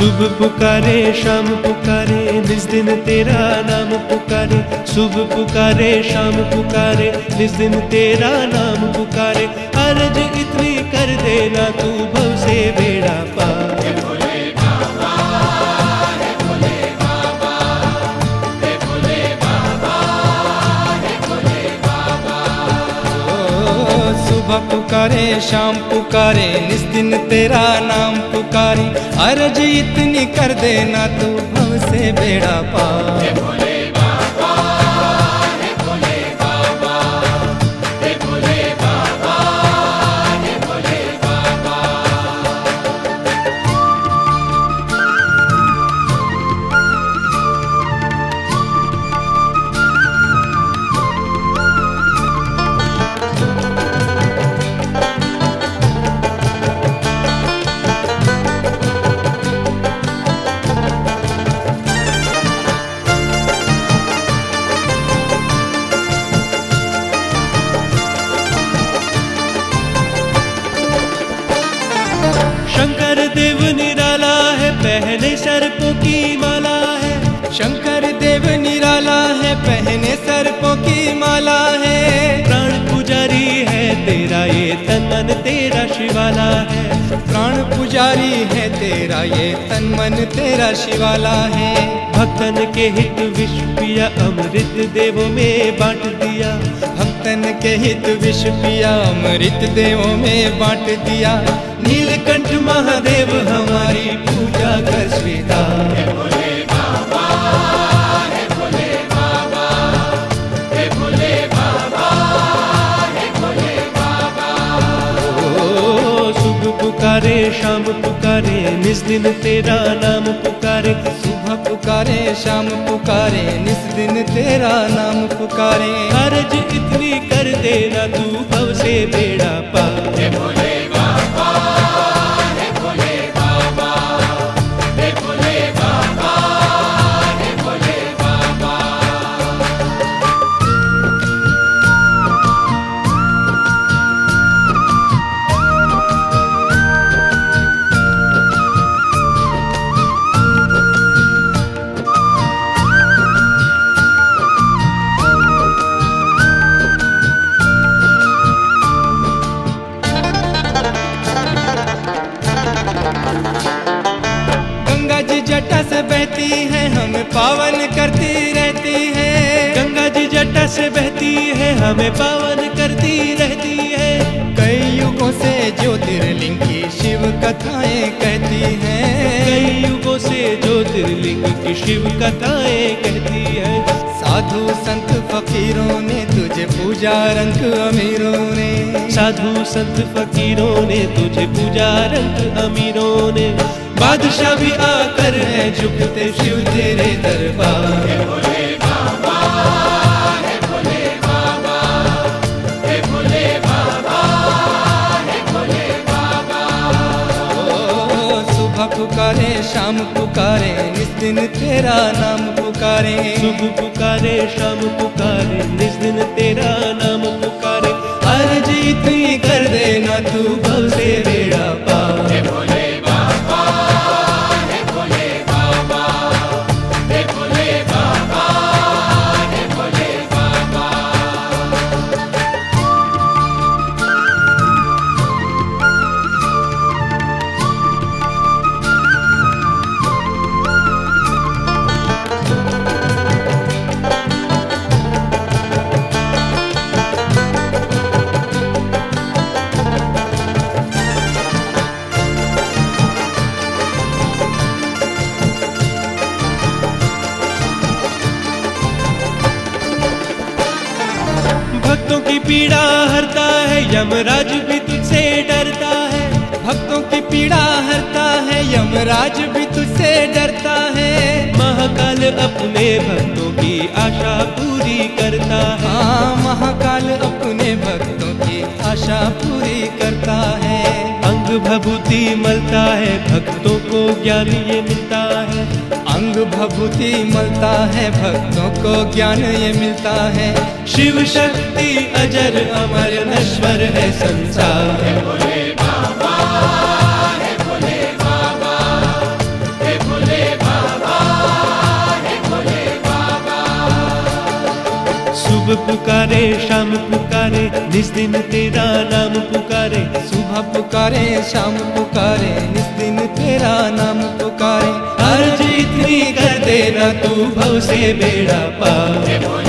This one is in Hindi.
सुबह पुकारे शाम पुकारे निस दिन तेरा नाम पुकारे। सुबह पुकारे शाम पुकारे निस दिन तेरा नाम पुकारे। अर्ज इतनी कर देना तू भव से बेड़ा पार। सुबह पुकारे शाम पुकारे निस दिन तेरा नाम पुकारे। अर्ज इतनी कर देना तू भव से बेड़ा पार। शंकर देव निराला है पहने सर्पों की माला है। शंकर देव निराला है पहने सर्पों की माला है। प्राण पुजारी है तेरा ये तन मन तेरा शिवाला है। प्राण पुजारी है तेरा ये तन मन तेरा शिवाला है। भक्तन के हित विष पिया अमृत देवों में बांट दिया। भक्तन के हित विष पिया अमृत देवों में बांट दिया। नीलकंठ महादेव हमारी पूजा कर स्वीकार। पुकारे शाम पुकारे निस दिन तेरा नाम पुकारे। सुबह पुकारे शाम पुकारे निस दिन तेरा नाम पुकारे। अर्ज इतनी कर देना तू भव से बेड़ा पार। जटा से बहती है हमें पावन करती रहती है। गंगा जी जटा से बहती है हमें पावन करती रहती है। कई युगों से ज्योतिर्लिंग की शिव कथाएं कहती हैं। कई युगों से ज्योतिर्लिंग की शिव कथाएं कहती है। साधु संत फकीरों ने तुझे पूजा रंग अमीरों ने। साधु संत फकीरों ने तुझे पूजा रंग अमीरों ने। बादशाह भी आकर है झुकते शिव तेरे दरबार। हे भोले बाबा, हे भोले बाबा, हे भोले बाबा, हे भोले बाबा। ओ सुबह पुकारे शाम पुकारे निस दिन तेरा नाम पुकारे। सुबह पुकारे शाम पुकारे निस दिन तेरा नाम पुकारे। अर्ज इतनी कर देना तू भव से बेड़ा पार। हे भोले बाबा, हे भोले बाबा, हे भोले बाबा, हे भोले बाबा। भक्तों की पीड़ा हरता है यमराज भी तुझसे डरता है। भक्तों की पीड़ा हरता है यमराज भी तुझसे डरता है। महाकाल अपने भक्तों की आशा पूरी करता है। हाँ महाकाल अपने भक्तों की आशा पूरी करता है। अंग भभूति मलता है भक्तों को ज्ञान ये मिलता है। अंग भभूति मलता है भक्तों को ज्ञान ये मिलता है। शिव शक्ति अजर अमर नश्वर है संसार। हे भोले बाबा, हे भोले बाबा, हे पुकारे शाम पुकारे निस दिन तेरा नाम पुकारे। सुबह पुकारे शाम पुकारे निस दिन तेरा नाम पुकारे। अर्ज इतनी कर देना तू भव से बेड़ा पार।